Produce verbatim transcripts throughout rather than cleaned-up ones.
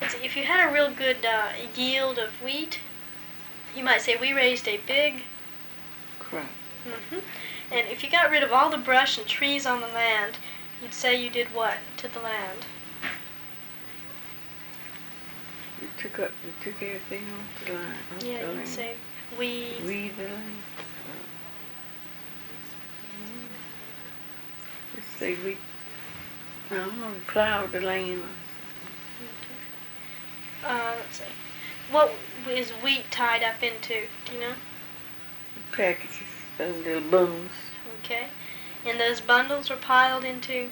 Let's see, if you had a real good uh, yield of wheat, you might say we raised a big crop. Mm-hmm. And if you got rid of all the brush and trees on the land, you'd say you did what to the land? You took up, you took everything off the line. Off Yeah, the you'd land. say we. Weed the land. Let's say we. I don't know. Plowed the land. Okay. Uh, let's see. What is wheat tied up into? Do you know? Packages, those little bundles. Okay. And those bundles were piled into?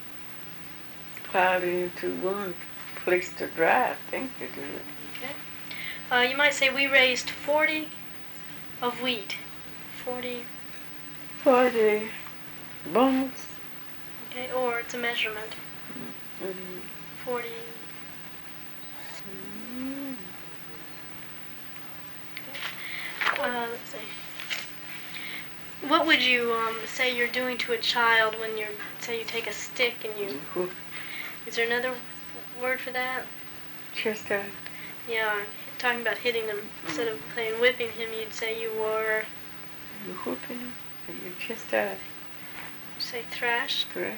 Piled into one place to dry, I think they do it. Okay. Uh, you might say we raised forty of wheat. Forty. Forty bundles. Okay, or it's a measurement. Mm-hmm. Forty. Mm-hmm. Okay. Uh, let's see. What would you um, say you're doing to a child when you're, say you take a stick and you, Mm-hmm. is there another word for that? Chastise. Yeah, talking about hitting them. Instead of saying whipping him, you'd say you were, You're whooping him, and you chastise. say thrash. Thrash.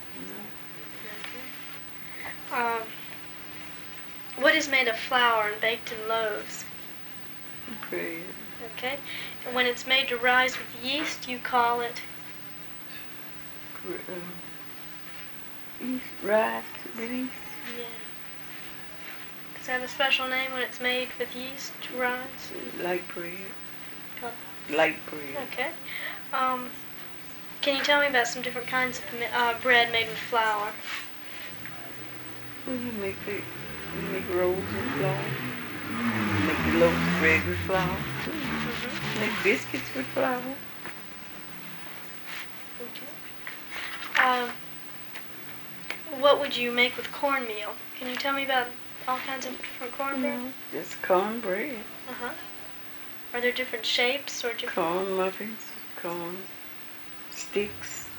Okay. Um, what is made of flour and baked in loaves? Bread. Okay. And when it's made to rise with yeast, you call it? Um, yeast, rice with yeast. Yeah. Does it have a special name when it's made with yeast to rise? Light bread. Called- Light bread. Okay. Um, can you tell me about some different kinds of uh, bread made with flour? Well, you make it, you make rolls with flour. You make the loaves of bread with flour. Mm-hmm. Make biscuits with flour. Okay. Um, what would you make with cornmeal? Can you tell me about all kinds of different cornbread? No, just cornbread. Uh-huh. Are there different shapes or different... Corn muffins, corn sticks.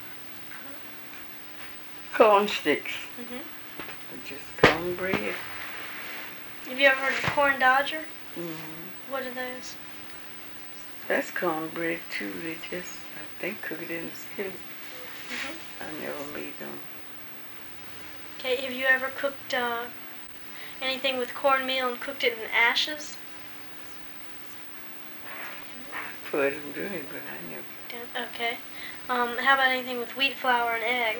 Corn sticks. Mm-hmm. Just cornbread. Have you ever heard of corn dodger? Mm-hmm. What are those? That's cornbread too. They just, I think, cook it in the skillet. Mm-hmm. I never made them. Okay, have you ever cooked uh, anything with cornmeal and cooked it in ashes? I put them doing it, but I never. Don't- Okay. Um, how about anything with wheat flour and egg?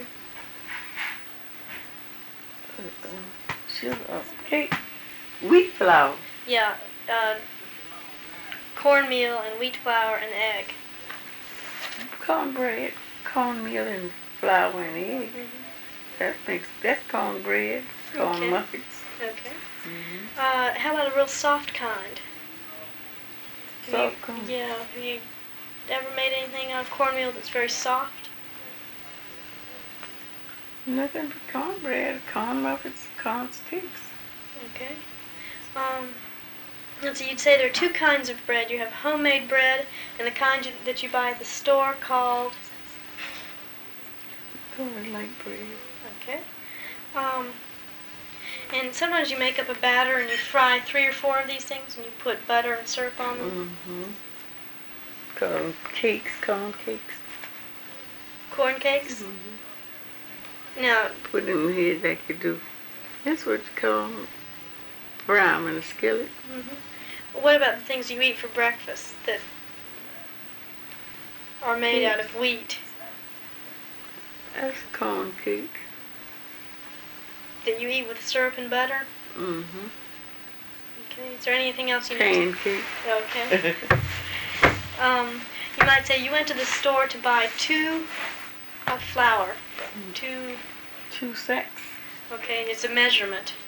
Uh, uh, sugar, uh, cake, wheat flour. Yeah, uh, cornmeal and wheat flour and egg. Cornbread, cornmeal and flour and egg. Mm-hmm. That makes, that's cornbread, corn Okay. muffins. Okay. Mm-hmm. Uh, how about a real soft kind? Have Soft you, corn. Yeah. Have you ever made anything out of cornmeal that's very soft? Nothing but cornbread, corn muffins, corn sticks. Okay. Um, let's see, you'd say there are two kinds of bread. You have homemade bread and the kind you, that you buy at the store called... Corn light bread. Okay. Um, and sometimes you make up a batter and you fry three or four of these things and you put butter and syrup on them. Mm-hmm. Corn cakes, corn cakes. Corn cakes. Mm-hmm. Now, Put them here like you do. That's what you call them. Fry them in a skillet. mm-hmm. What about the things you eat for breakfast that are made out of wheat That's corn cake. that you eat with syrup and butter? Mm-hmm. Okay. Is there anything else you need? Pancake. Okay. Um, you might say you went to the store to buy two of flour. Two. Two sacks. Okay, it's a measurement.